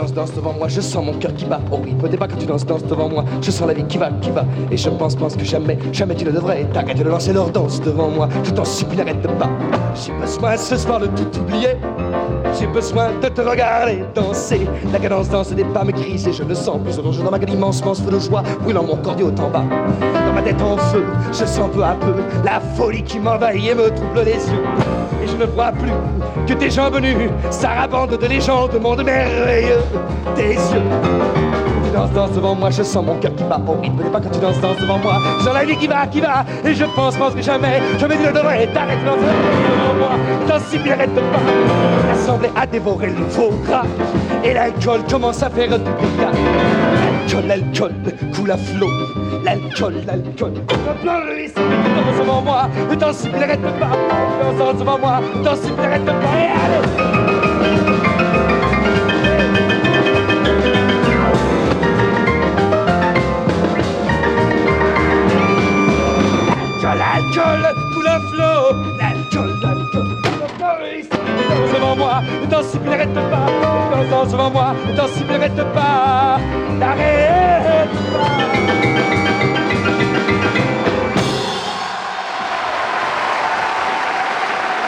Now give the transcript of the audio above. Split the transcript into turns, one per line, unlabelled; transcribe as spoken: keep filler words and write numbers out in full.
danses, danses devant moi, je sens mon cœur qui bat au rythme des pas que tu danses, danses devant moi, je sens la vie qui va, qui va. Et je pense, pense que jamais, jamais tu ne devrais t'arrêter de lancer leur danse devant moi. Je t'en supplie, n'arrête pas. J'ai besoin ce soir de tout oublier. J'ai besoin de te regarder danser. La cadence danse des pas me grise et je ne sens plus aujourd'hui dans ma gueule immense, immense feu de joie, brûlant mon corps du haut en bas. Dans ma tête en feu, je sens peu à peu la folie qui m'envahit et me trouble les yeux. Et je ne vois plus que tes jambes nues, sarabande de légendes, monde merveilleux. Tes yeux, tu danses, danses devant moi, je sens mon cœur qui bat au rythme des pas quand tu danses, danses devant moi. Je sens la vie qui va, qui va, et je pense, pense que jamais, jamais tu ne devrais t'arrêter dans devant moi. T'en supplie, n'arrête pas. L'assemblée a dévoré le faux gras, et l'alcool commence à faire du dégât. L'alcool, l'alcool coule à flot. L'alcool, l'alcool, le plan de l'histoire, danse devant moi, t'en supplie, n'arrête pas. Danse devant moi, t'en supplie, n'arrête pas. Et allez! L'alcool coule à flot, l'alcool, l'alcool, danse devant moi, t'en supplie, n'arrête pas, danse devant moi, t'en supplie, n'arrête pas, n'arrête pas.